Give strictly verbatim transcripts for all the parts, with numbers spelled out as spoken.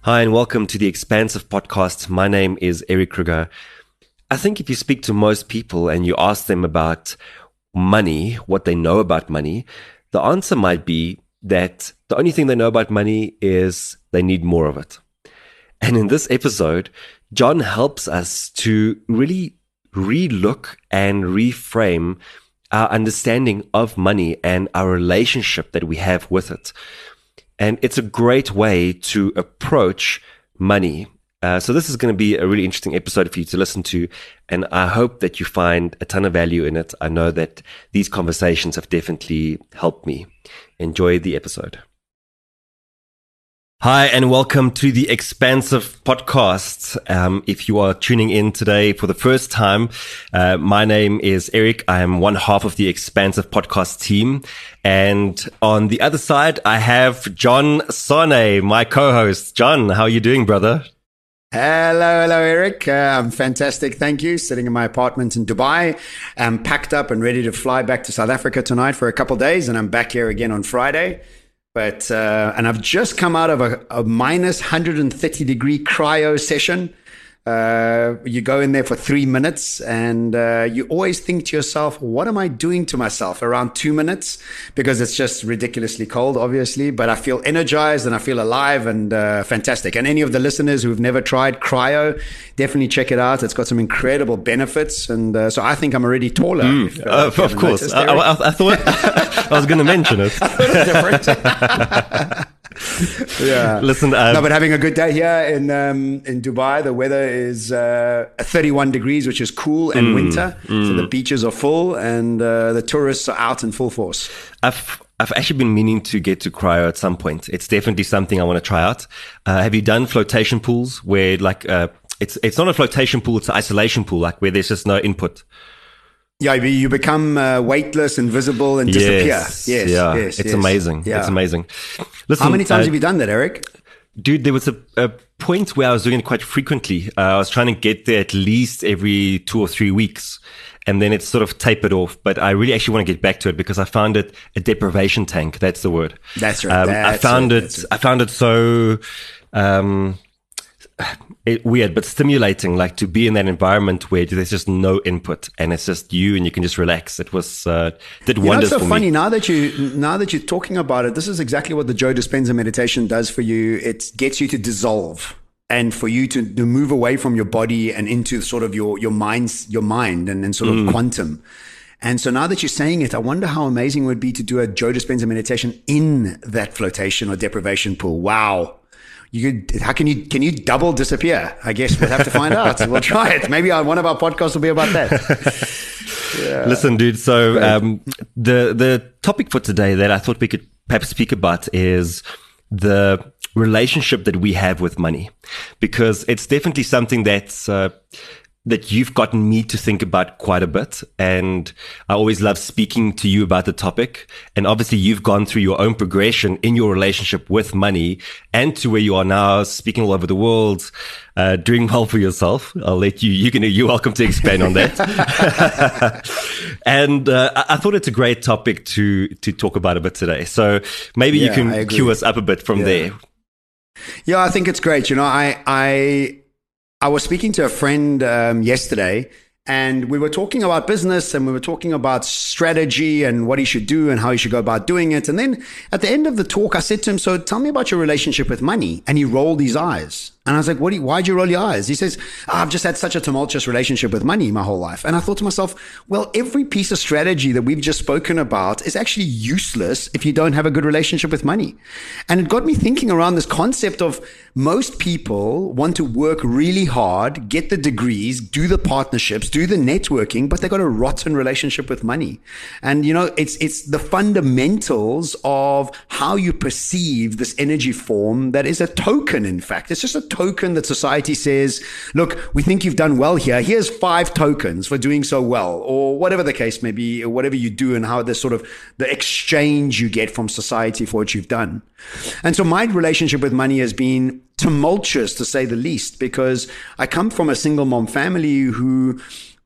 Hi, and welcome to the Expansive Podcast. My name is Eric Kruger. I think if you speak to most people and you ask them about money, what they know about money, the answer might be that the only thing they know about money is they need more of it. And in this episode, John helps us to really relook and reframe our understanding of money and our relationship that we have with it. And it's a great way to approach money. Uh, so this is going to be a really interesting episode for you to listen to. And I hope that you find a ton of value in it. I know that these conversations have definitely helped me. Enjoy the episode. Hi, and welcome to the Expansive Podcast. Um, if you are tuning in today for the first time, uh, my name is Eric. I am one half of the Expansive Podcast team. And on the other side, I have John Sane, my co-host. John, how are you doing, brother? Hello, hello, Eric. Uh, I'm fantastic. Thank you. Sitting in my apartment in Dubai. I'm packed up and ready to fly back to South Africa tonight for a couple of days. And I'm back here again on Friday. But, uh, and I've just come out of a, a minus one hundred thirty degree cryo session. Uh, you go in there for three minutes and uh, you always think to yourself, what am I doing to myself? Around two minutes, because it's just ridiculously cold, obviously. But I feel energized and I feel alive and uh, fantastic. And any of the listeners who've never tried cryo, definitely check it out. It's got some incredible benefits. And uh, so I think I'm already taller. Mm, if, uh, uh, of course. Noticed, I, I, I thought I was going to mention it. I thought it was different. Yeah. Listen, um, no, but having a good day here in um, in Dubai. The weather is uh, thirty-one degrees, which is cool and mm, winter. Mm. So the beaches are full and uh, the tourists are out in full force. I've I've actually been meaning to get to cryo at some point. It's definitely something I want to try out. Uh, have you done flotation pools where like uh, it's it's not a flotation pool, it's an isolation pool, like where there's just no input? Yeah, you become uh, weightless, invisible, and disappear. Yes, yes, yeah. yes. It's yes. amazing. Yeah. It's amazing. Listen, how many times uh, have you done that, Eric? Dude, there was a, a point where I was doing it quite frequently. Uh, I was trying to get there at least every two or three weeks. And then it's sort of tapered off. But I really actually want to get back to it because I found it a deprivation tank. That's the word. That's right. Um, That's I found right. it, I found it so, um, It, weird, but stimulating, like to be in that environment where there's just no input and it's just you and you can just relax. It was, uh, did you know, wonders it's so for funny me. now that you, now that you're talking about it, this is exactly what the Joe Dispenza meditation does for you. It gets you to dissolve and for you to, to move away from your body and into sort of your, your mind's, your mind and, and sort of mm. quantum. And so now that you're saying it, I wonder how amazing it would be to do a Joe Dispenza meditation in that flotation or deprivation pool. Wow. You could, how can you, can you double disappear? I guess we'll have to find out. We'll try it. Maybe one of our podcasts will be about that. Yeah. Listen, dude. So, um, the, the topic for today that I thought we could perhaps speak about is the relationship that we have with money, because it's definitely something that's, uh, that you've gotten me to think about quite a bit. And I always love speaking to you about the topic. And obviously you've gone through your own progression in your relationship with money and to where you are now, speaking all over the world, uh, doing well for yourself. I'll let you, you can, you're welcome to expand on that. And, uh, I thought it's a great topic to, to talk about a bit today. So maybe yeah, you can cue us up a bit from yeah. there. Yeah, I think it's great. You know, I, I, I was speaking to a friend um, yesterday and we were talking about business and we were talking about strategy and what he should do and how he should go about doing it. And then at the end of the talk, I said to him, so tell me about your relationship with money. And he rolled his eyes. And I was like, what do you, why'd you roll your eyes? He says, oh, I've just had such a tumultuous relationship with money my whole life. And I thought to myself, well, every piece of strategy that we've just spoken about is actually useless if you don't have a good relationship with money. And it got me thinking around this concept of most people want to work really hard, get the degrees, do the partnerships, do the networking, but they got a rotten relationship with money. And, you know, it's, it's the fundamentals of how you perceive this energy form that is a token, in fact. It's just a token that society says, look, we think you've done well here. Here's five tokens for doing so well, or whatever the case may be, or whatever you do and how the sort of the exchange you get from society for what you've done. And so my relationship with money has been tumultuous, to say the least, because I come from a single mom family who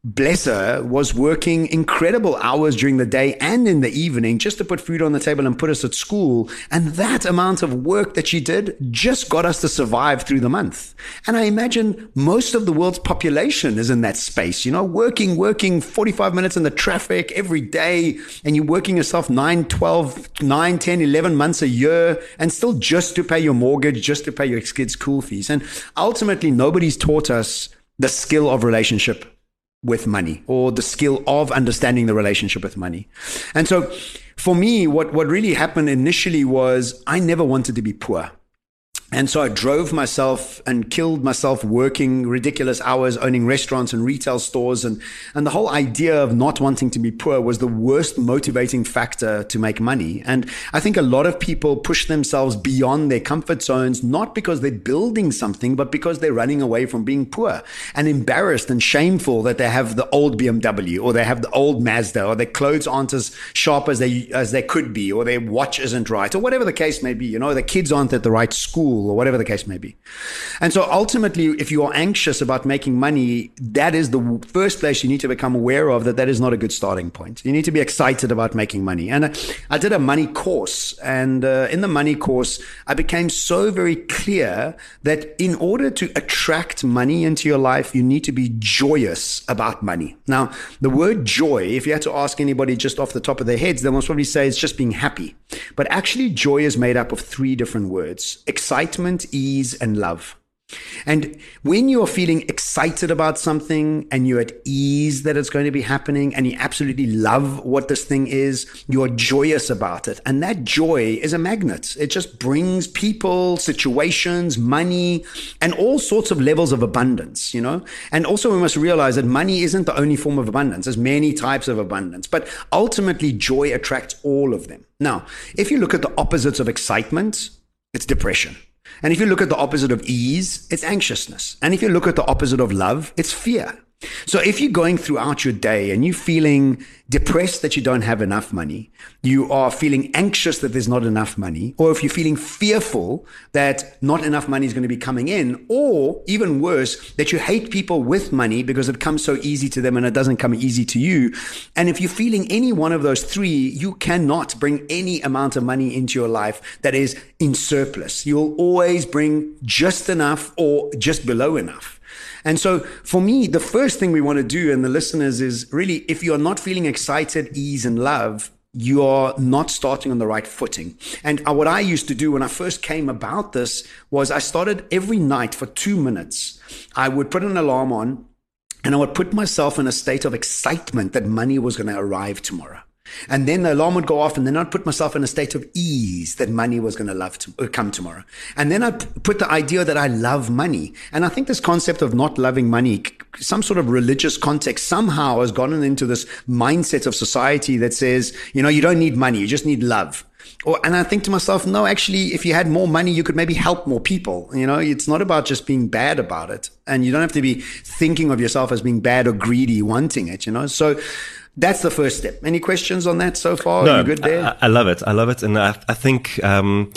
bless her, was working incredible hours during the day and in the evening just to put food on the table and put us at school. And that amount of work that she did just got us to survive through the month. And I imagine most of the world's population is in that space, you know, working, working forty-five minutes in the traffic every day. And you're working yourself nine, twelve, nine, ten, eleven months a year and still just to pay your mortgage, just to pay your kids' school fees. And ultimately, nobody's taught us the skill of relationship with money, or the skill of understanding the relationship with money. And so for me, what, what really happened initially was I never wanted to be poor. And so I drove myself and killed myself working ridiculous hours, owning restaurants and retail stores. And, and the whole idea of not wanting to be poor was the worst motivating factor to make money. And I think a lot of people push themselves beyond their comfort zones, not because they're building something, but because they're running away from being poor and embarrassed and shameful that they have the old B M W, or they have the old Mazda, or their clothes aren't as sharp as they, as they could be, or their watch isn't right, or whatever the case may be. You know, the kids aren't at the right school, or whatever the case may be. And so ultimately, if you are anxious about making money, that is the first place you need to become aware of that that is not a good starting point. You need to be excited about making money. And I, I did a money course, and uh, in the money course, I became so very clear that in order to attract money into your life, you need to be joyous about money. Now, the word joy, if you had to ask anybody just off the top of their heads, they must probably say it's just being happy. But actually, joy is made up of three different words: excitement, ease, and love. And when you're feeling excited about something and you're at ease that it's going to be happening and you absolutely love what this thing is, you're joyous about it. And that joy is a magnet. It just brings people, situations, money, and all sorts of levels of abundance, you know? And also we must realize that money isn't the only form of abundance. There's many types of abundance, but ultimately joy attracts all of them. Now, if you look at the opposites of excitement, it's depression. And if you look at the opposite of ease, it's anxiousness. And if you look at the opposite of love, it's fear. So if you're going throughout your day and you're feeling depressed that you don't have enough money, you are feeling anxious that there's not enough money, or if you're feeling fearful that not enough money is going to be coming in, or even worse, that you hate people with money because it comes so easy to them and it doesn't come easy to you. And if you're feeling any one of those three, you cannot bring any amount of money into your life that is in surplus. You'll always bring just enough or just below enough. And so for me, the first thing we want to do, and the listeners, is really, if you're not feeling excited, ease, and love, you are not starting on the right footing. And what I used to do when I first came about this was I started every night for two minutes. I would put an alarm on and I would put myself in a state of excitement that money was going to arrive tomorrow. And then the alarm would go off, and then I'd put myself in a state of ease that money was going to love to come tomorrow. And then I'd put the idea that I love money. And I think this concept of not loving money, some sort of religious context, somehow has gotten into this mindset of society that says, you know, you don't need money, you just need love. Or, and I think to myself, no, actually, if you had more money, you could maybe help more people. You know, it's not about just being bad about it. And you don't have to be thinking of yourself as being bad or greedy, wanting it, you know. So that's the first step. Any questions on that so far? No, Are you good there? I, I love it. I love it. And I, I think um,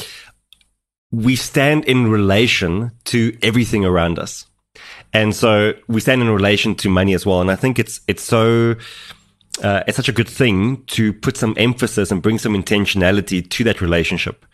we stand in relation to everything around us. And so we stand in relation to money as well. And I think it's it's so uh, it's such a good thing to put some emphasis and bring some intentionality to that relationship.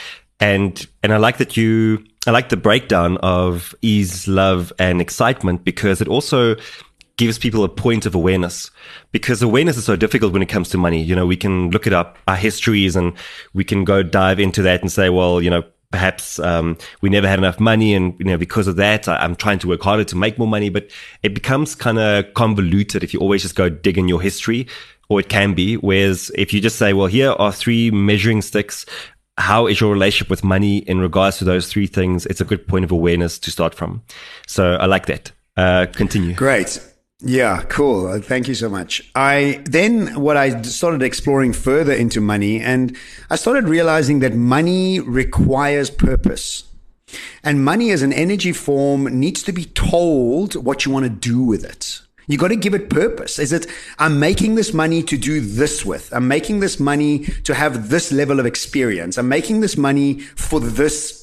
And and I like that you I like the breakdown of ease, love, and excitement, because it also gives people a point of awareness, because awareness is so difficult when it comes to money. You know, we can look it up, our histories, and we can go dive into that and say, well, you know, perhaps um, we never had enough money, and you know, because of that, I, I'm trying to work harder to make more money. But it becomes kind of convoluted if you always just go dig in your history, or it can be. Whereas if you just say, well, here are three measuring sticks, how is your relationship with money in regards to those three things? It's a good point of awareness to start from. So I like that. Uh, continue. Great. Yeah, cool. Thank you so much. I then what I started exploring further into money, and I started realizing that money requires purpose. And money as an energy form needs to be told what you want to do with it. You got to give it purpose. Is it, I'm making this money to do this with. I'm making this money to have this level of experience. I'm making this money for this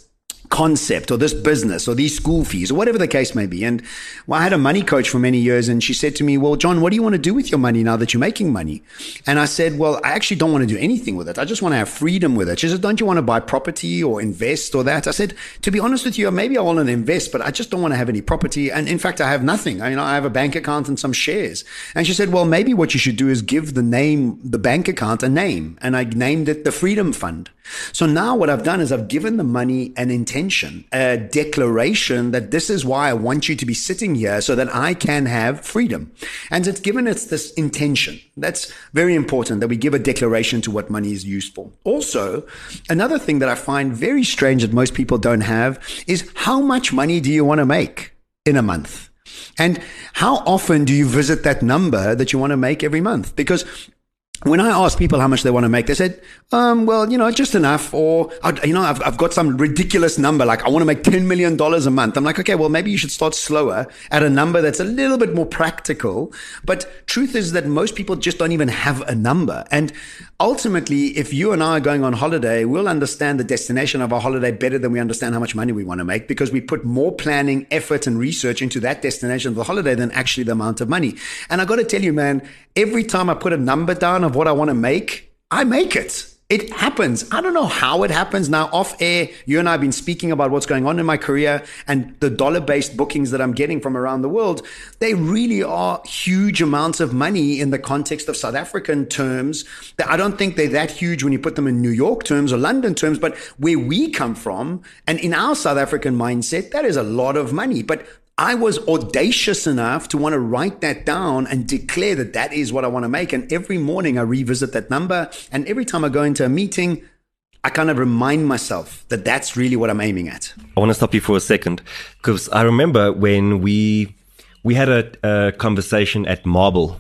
concept or this business or these school fees or whatever the case may be. And well, I had a money coach for many years, and she said to me, well, John, what do you want to do with your money now that you're making money? And I said, well, I actually don't want to do anything with it. I just want to have freedom with it. She said, don't you want to buy property or invest or that? I said, to be honest with you, maybe I want to invest, but I just don't want to have any property. And in fact, I have nothing. I mean, I have a bank account and some shares. And she said, well, maybe what you should do is give the name, the bank account, a name. And I named it the Freedom Fund. So now what I've done is I've given the money an intention, a declaration that this is why I want you to be sitting here so that I can have freedom. And it's given us this intention. That's very important, that we give a declaration to what money is used for. Also, another thing that I find very strange that most people don't have is how much money do you want to make in a month? And how often do you visit that number that you want to make every month? Because when I ask people how much they want to make, they said, um, well, you know, just enough. Or, you know, I've, I've got some ridiculous number, like I want to make ten million dollars a month. I'm like, okay, well, maybe you should start slower at a number that's a little bit more practical. But truth is that most people just don't even have a number. And ultimately, if you and I are going on holiday, we'll understand the destination of our holiday better than we understand how much money we want to make, because we put more planning, effort, and research into that destination of the holiday than actually the amount of money. And I got to tell you, man, every time I put a number down of what I want to make, I make it. It happens. I don't know how it happens. Now, off air, you and I have been speaking about what's going on in my career and the dollar-based bookings that I'm getting from around the world. They really are huge amounts of money in the context of South African terms. I don't think they're that huge when you put them in New York terms or London terms, but where we come from and in our South African mindset, that is a lot of money. But I was audacious enough to want to write that down and declare that that is what I want to make. And every morning I revisit that number. And every time I go into a meeting, I kind of remind myself that that's really what I'm aiming at. I want to stop you for a second, because I remember when we we had a, a conversation at Marble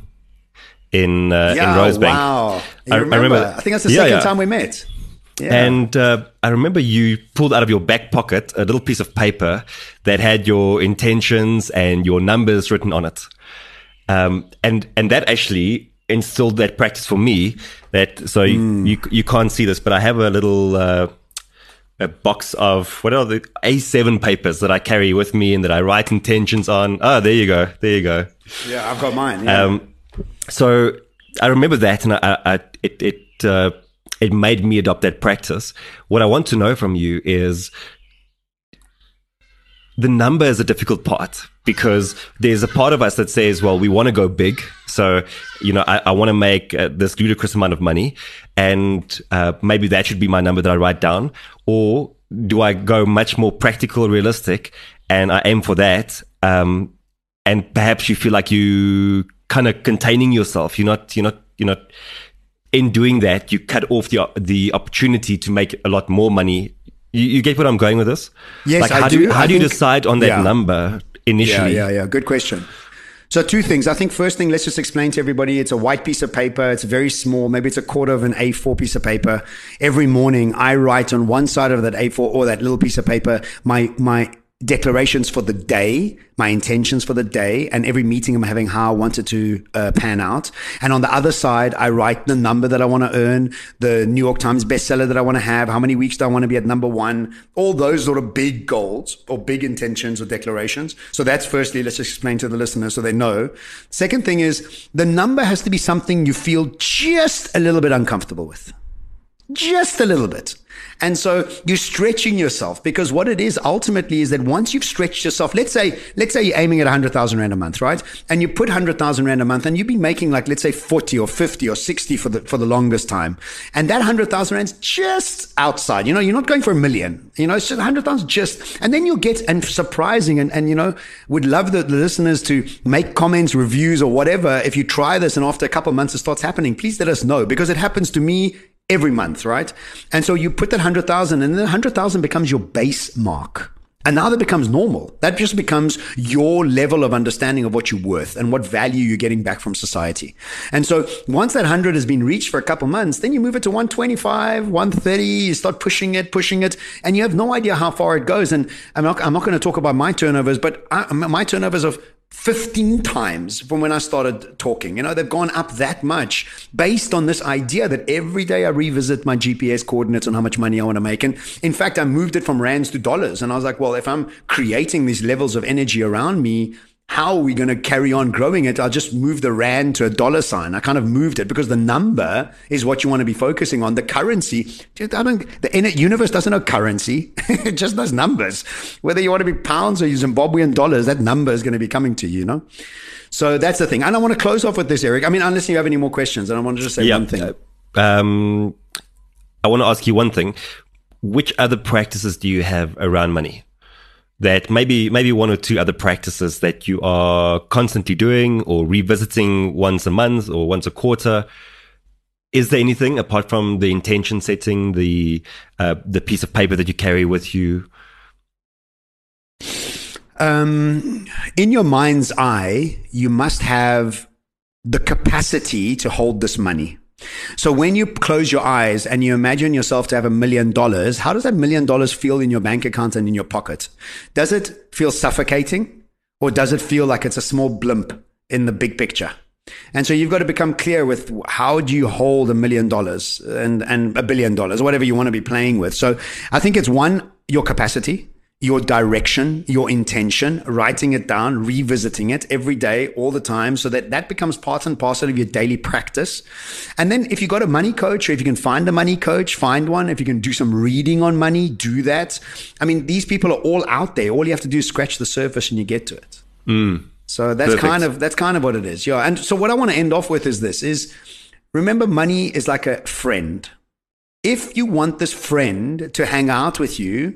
in uh, yeah, in Rosebank. Wow. You I, remember? I remember. I think that's the yeah, second yeah. time we met. Yeah. And uh, I remember you pulled out of your back pocket a little piece of paper that had your intentions and your numbers written on it. Um, and and that actually instilled that practice for me. That so mm. you, you you can't see this, but I have a little uh, a box of what are the A seven papers that I carry with me and that I write intentions on. Oh, there you go, there you go. Yeah, I've got mine. Yeah. Um, so I remember that, and I, I it it. Uh, It made me adopt that practice. What I want to know from you is the number is a difficult part, because there's a part of us that says, well, we want to go big. So, you know, I, I want to make uh, this ludicrous amount of money, and uh, maybe that should be my number that I write down. Or do I go much more practical, realistic, and I aim for that? Um, and perhaps you feel like you kind of containing yourself. You're not, you're not, you're not, in doing that, you cut off the the opportunity to make a lot more money. You, you get what I'm going with this? Yes, like how I do. do. How I do you think, decide on that yeah. number initially? Yeah, yeah, yeah. Good question. So two things. I think first thing, let's just explain to everybody, it's a white piece of paper. It's very small. Maybe it's a quarter of an A four piece of paper. Every morning I write on one side of that A four or that little piece of paper, my, my declarations for the day, my intentions for the day, and every meeting I'm having, how I want it to uh, pan out. And on the other side, I write the number that I want to earn, the New York Times bestseller that I want to have, how many weeks do I want to be at number one, all those sort of big goals or big intentions or declarations. So that's firstly, let's just explain to the listeners so they know. Second thing is, the number has to be something you feel just a little bit uncomfortable with. Just a little bit. And so you're stretching yourself, because what it is ultimately is that once you've stretched yourself, let's say, let's say you're aiming at one hundred thousand Rand a month, right? And you put one hundred thousand Rand a month and you've been making like, let's say forty or fifty or sixty for the, for the longest time. And that one hundred thousand Rand's just outside, you know, you're not going for a million, you know, it's just one hundred thousand just, and then you'll get, and surprising, and, and, you know, would love the, the listeners to make comments, reviews or whatever. If you try this and after a couple of months it starts happening, please let us know, because it happens to me every month, right? And so you put that one hundred thousand, and then one hundred thousand becomes your base mark. And now that becomes normal. That just becomes your level of understanding of what you're worth and what value you're getting back from society. And so once that one hundred has been reached for a couple months, then you move it to one twenty-five, one thirty, you start pushing it, pushing it, and you have no idea how far it goes. And I'm not, I'm not going to talk about my turnovers, but I, my turnovers of fifteen times from when I started talking. You know, they've gone up that much based on this idea that every day I revisit my G P S coordinates on how much money I want to make. And in fact, I moved it from rands to dollars. And I was like, well, if I'm creating these levels of energy around me, how are we going to carry on growing it? I'll just move the rand to a dollar sign. I kind of moved it because the number is what you want to be focusing on. The currency, I don't, the universe doesn't know currency. It just knows numbers. Whether you want to be pounds or Zimbabwean dollars, that number is going to be coming to you, you know? So that's the thing. And I want to close off with this, Eric. I mean, unless you have any more questions, and I want to just say yeah, one thing. Um, I want to ask you one thing. Which other practices do you have around money? That maybe maybe one or two other practices that you are constantly doing or revisiting once a month or once a quarter. Is there anything apart from the intention setting, the uh, the piece of paper that you carry with you? Um, in your mind's eye, you must have the capacity to hold this money. So when you close your eyes and you imagine yourself to have a million dollars, how does that million dollars feel in your bank account and in your pocket? Does it feel suffocating, or does it feel like it's a small blimp in the big picture? And so you've got to become clear with how do you hold a million dollars and, and a billion dollars, whatever you want to be playing with. So I think it's one, your capacity, your direction, your intention, writing it down, revisiting it every day, all the time, so that that becomes part and parcel of your daily practice. And then if you got a money coach, or if you can find a money coach, find one. If you can do some reading on money, do that. I mean, these people are all out there. All you have to do is scratch the surface and you get to it. Mm, so that's perfect. kind of, that's kind of what it is. Yeah. And so what I want to end off with is this, is remember, money is like a friend. If you want this friend to hang out with you,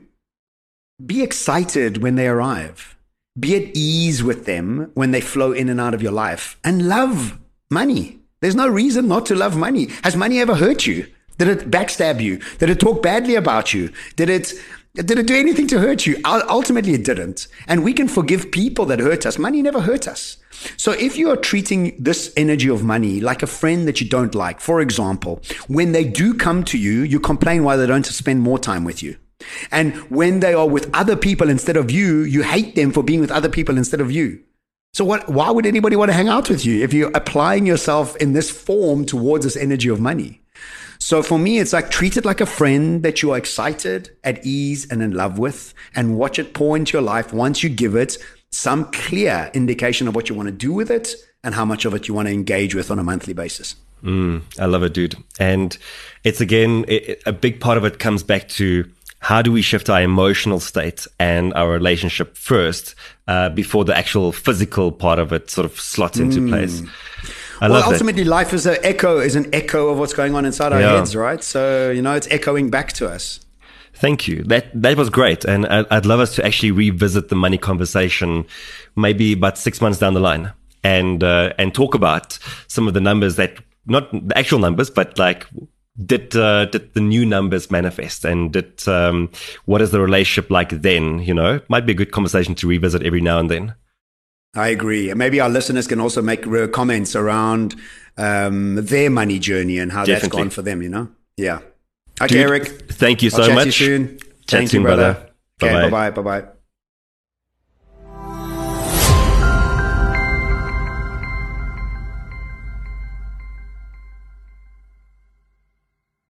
be excited when they arrive. Be at ease with them when they flow in and out of your life. And love money. There's no reason not to love money. Has money ever hurt you? Did it backstab you? Did it talk badly about you? Did it, did it do anything to hurt you? Ultimately, it didn't. And we can forgive people that hurt us. Money never hurt us. So if you are treating this energy of money like a friend that you don't like, for example, when they do come to you, you complain why they don't spend more time with you. And when they are with other people instead of you, you hate them for being with other people instead of you. So what, why would anybody want to hang out with you if you're applying yourself in this form towards this energy of money? So for me, it's like treat it like a friend that you are excited, at ease, and in love with, and watch it pour into your life once you give it some clear indication of what you want to do with it and how much of it you want to engage with on a monthly basis. Mm, I love it, dude. And it's, again, it, a big part of it comes back to how do we shift our emotional state and our relationship first uh, before the actual physical part of it sort of slots into mm. place. I well, love ultimately, that. life is an echo, is an echo of what's going on inside our yeah. heads, right? So, you know, it's echoing back to us. Thank you. That that was great. And I'd love us to actually revisit the money conversation maybe about six months down the line and uh, and talk about some of the numbers that, not the actual numbers, but like, Did uh, did the new numbers manifest, and did um, what is the relationship like then? You know, might be a good conversation to revisit every now and then. I agree. Maybe our listeners can also make comments around um, their money journey and how Definitely. That's gone for them. You know, yeah. Okay, Dude, Eric. Thank you so I'll chat much. To you soon. Chat Thank soon, you, brother. brother. Okay, bye bye bye. Bye bye.